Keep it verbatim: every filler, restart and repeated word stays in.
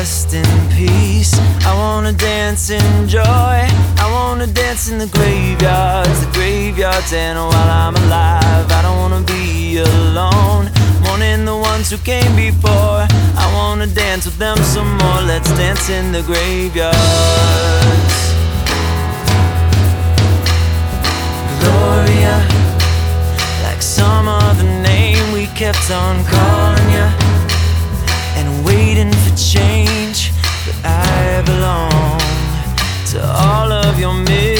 rest in peace. I wanna dance in joy. I wanna dance in the graveyards, the graveyards, and while I'm alive, I don't wanna be alone. Mourning the ones who came before. I wanna dance with them some more. Let's dance in the graveyards. Gloria, like some other name, we kept on calling you and waiting for change. But I belong to all of your miracles.